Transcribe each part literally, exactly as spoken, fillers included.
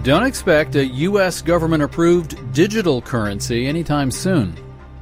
Don't expect a U S government-approved digital currency anytime soon.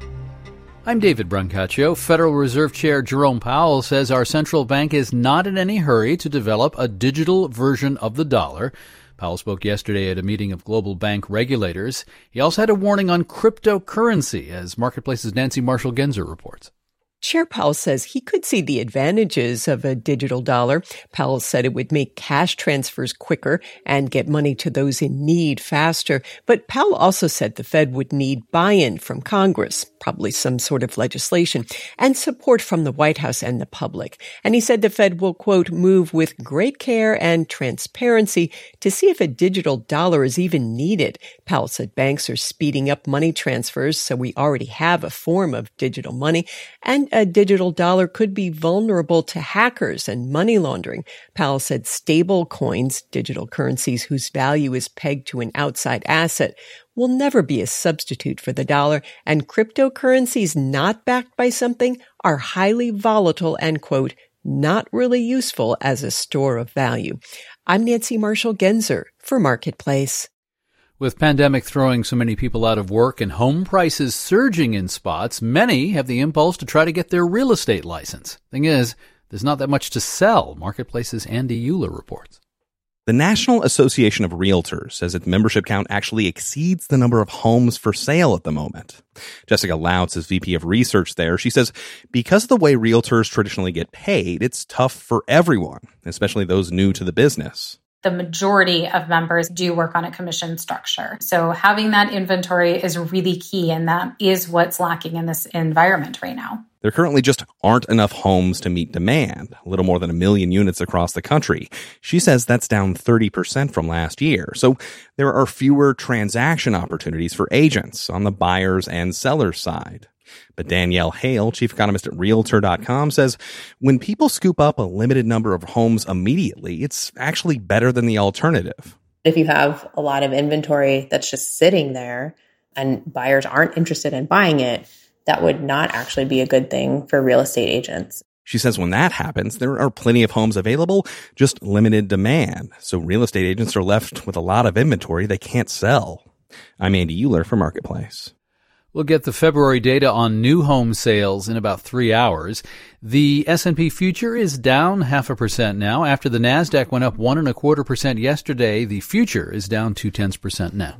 I'm David Brancaccio. Federal Reserve Chair Jerome Powell says our central bank is not in any hurry to develop a digital version of the dollar. Powell spoke yesterday at a meeting of global bank regulators. He also had a warning on cryptocurrency, as Marketplace's Nancy Marshall-Genzer reports. Chair Powell says he could see the advantages of a digital dollar. Powell said it would make cash transfers quicker and get money to those in need faster. But Powell also said the Fed would need buy-in from Congress, probably some sort of legislation, and support from the White House and the public. And he said the Fed will, quote, move with great care and transparency to see if a digital dollar is even needed. Powell said banks are speeding up money transfers, so we already have a form of digital money, and a digital dollar could be vulnerable to hackers and money laundering. Powell said stable coins, digital currencies whose value is pegged to an outside asset, will never be a substitute for the dollar, and cryptocurrencies not backed by something are highly volatile and, quote, not really useful as a store of value. I'm Nancy Marshall-Genzer for Marketplace. With pandemic throwing so many people out of work and home prices surging in spots, many have the impulse to try to get their real estate license. Thing is, there's not that much to sell, Marketplace's Andy Euler reports. The National Association of Realtors says its membership count actually exceeds the number of homes for sale at the moment. Jessica Loutz is V P of Research there. She says because of the way realtors traditionally get paid, it's tough for everyone, especially those new to the business. The majority of members do work on a commission structure. So having that inventory is really key, and that is what's lacking in this environment right now. There currently just aren't enough homes to meet demand, a little more than a million units across the country. She says that's down thirty percent from last year. So there are fewer transaction opportunities for agents on the buyers and sellers side. But Danielle Hale, chief economist at Realtor dot com, says when people scoop up a limited number of homes immediately, it's actually better than the alternative. If you have a lot of inventory that's just sitting there and buyers aren't interested in buying it, that would not actually be a good thing for real estate agents. She says when that happens, there are plenty of homes available, just limited demand. So real estate agents are left with a lot of inventory they can't sell. I'm Andy Euler for Marketplace. We'll get the February data on new home sales in about three hours. The S and P future is down half a percent now. After the NASDAQ went up one and a quarter percent yesterday, the future is down two tenths percent now.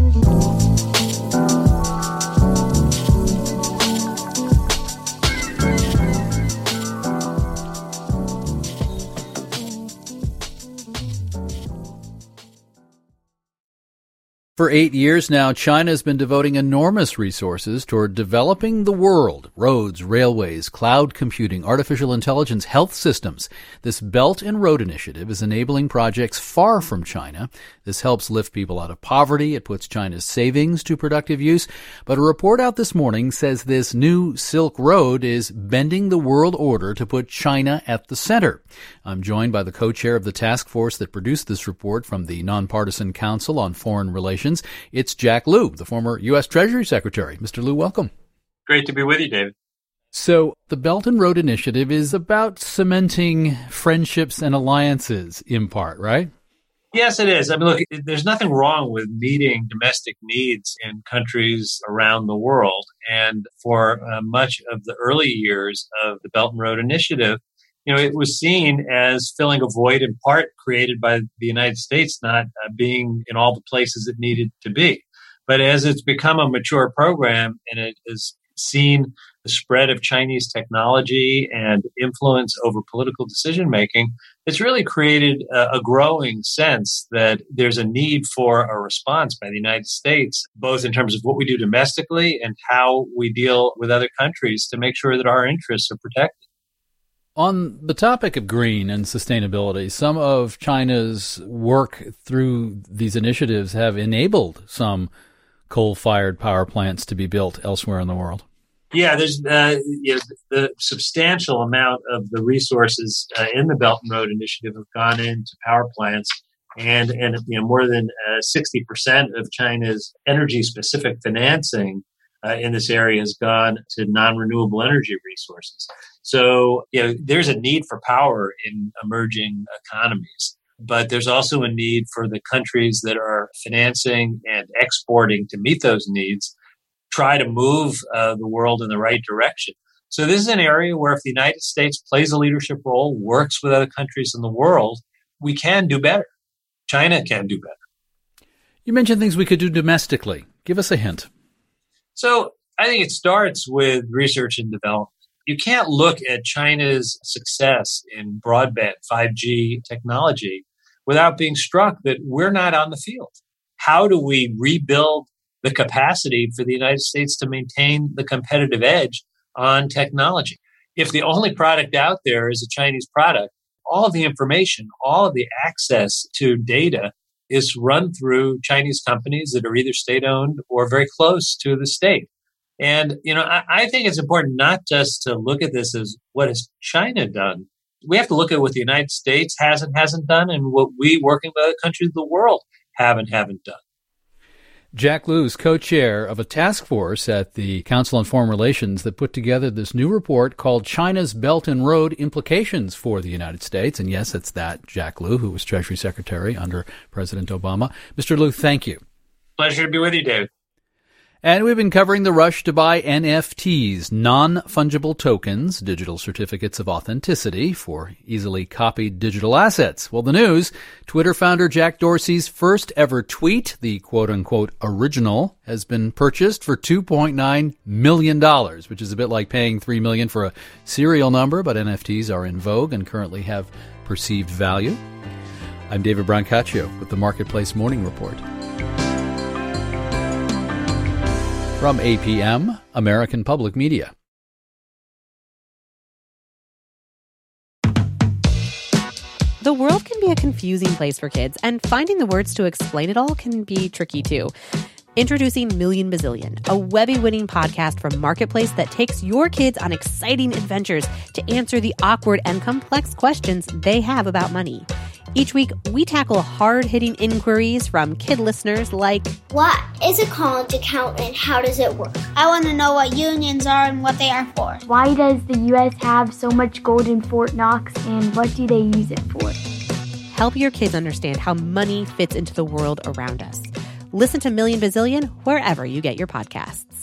For eight years now, China has been devoting enormous resources toward developing the world, roads, railways, cloud computing, artificial intelligence, health systems. This Belt and Road Initiative is enabling projects far from China. This helps lift people out of poverty. It puts China's savings to productive use. But a report out this morning says this new Silk Road is bending the world order to put China at the center. I'm joined by the co-chair of the task force that produced this report from the Nonpartisan Council on Foreign Relations. It's Jack Lew, the former U S Treasury Secretary. Mister Lew, welcome. Great to be with you, David. So the Belt and Road Initiative is about cementing friendships and alliances in part, right? Yes, it is. I mean, look, there's nothing wrong with meeting domestic needs in countries around the world. And for uh, much of the early years of the Belt and Road Initiative, you know, it was seen as filling a void in part created by the United States not uh, being in all the places it needed to be. But as it's become a mature program and it has seen the spread of Chinese technology and influence over political decision making, it's really created a, a growing sense that there's a need for a response by the United States, both in terms of what we do domestically and how we deal with other countries to make sure that our interests are protected. On the topic of green and sustainability, some of China's work through these initiatives have enabled some coal-fired power plants to be built elsewhere in the world. Yeah, there's uh, you know, the substantial amount of the resources uh, in the Belt and Road Initiative have gone into power plants, and and you know more than uh, sixty percent of China's energy-specific financing uh, in this area has gone to non-renewable energy resources. So, you know, there's a need for power in emerging economies. But there's also a need for the countries that are financing and exporting to meet those needs, try to move uh, the world in the right direction. So this is an area where if the United States plays a leadership role, works with other countries in the world, we can do better. China can do better. You mentioned things we could do domestically. Give us a hint. So I think it starts with research and development. You can't look at China's success in broadband five G technology without being struck that we're not on the field. How do we rebuild the capacity for the United States to maintain the competitive edge on technology? If the only product out there is a Chinese product, all of the information, all of the access to data is run through Chinese companies that are either state-owned or very close to the state. And, you know, I, I think it's important not just to look at this as what has China done. We have to look at what the United States has and hasn't done and what we, working with other countries of the world, have and haven't done. Jack Lew is co-chair of a task force at the Council on Foreign Relations that put together this new report called China's Belt and Road Implications for the United States. And yes, it's that Jack Lew, who was Treasury Secretary under President Obama. Mister Lew, thank you. Pleasure to be with you, David. And we've been covering the rush to buy N F Ts, non-fungible tokens, digital certificates of authenticity for easily copied digital assets. Well, the news, Twitter founder Jack Dorsey's first ever tweet, the quote-unquote original, has been purchased for two point nine million dollars, which is a bit like paying three million dollars for a serial number, but N F Ts are in vogue and currently have perceived value. I'm David Brancaccio with the Marketplace Morning Report. From A P M, American Public Media. The world can be a confusing place for kids, and finding the words to explain it all can be tricky too. Introducing Million Bazillion, a Webby-winning podcast from Marketplace that takes your kids on exciting adventures to answer the awkward and complex questions they have about money. Each week, we tackle hard-hitting inquiries from kid listeners like, what is a college account and how does it work? I want to know what unions are and what they are for. Why does the U S have so much gold in Fort Knox and what do they use it for? Help your kids understand how money fits into the world around us. Listen to Million Bazillion wherever you get your podcasts.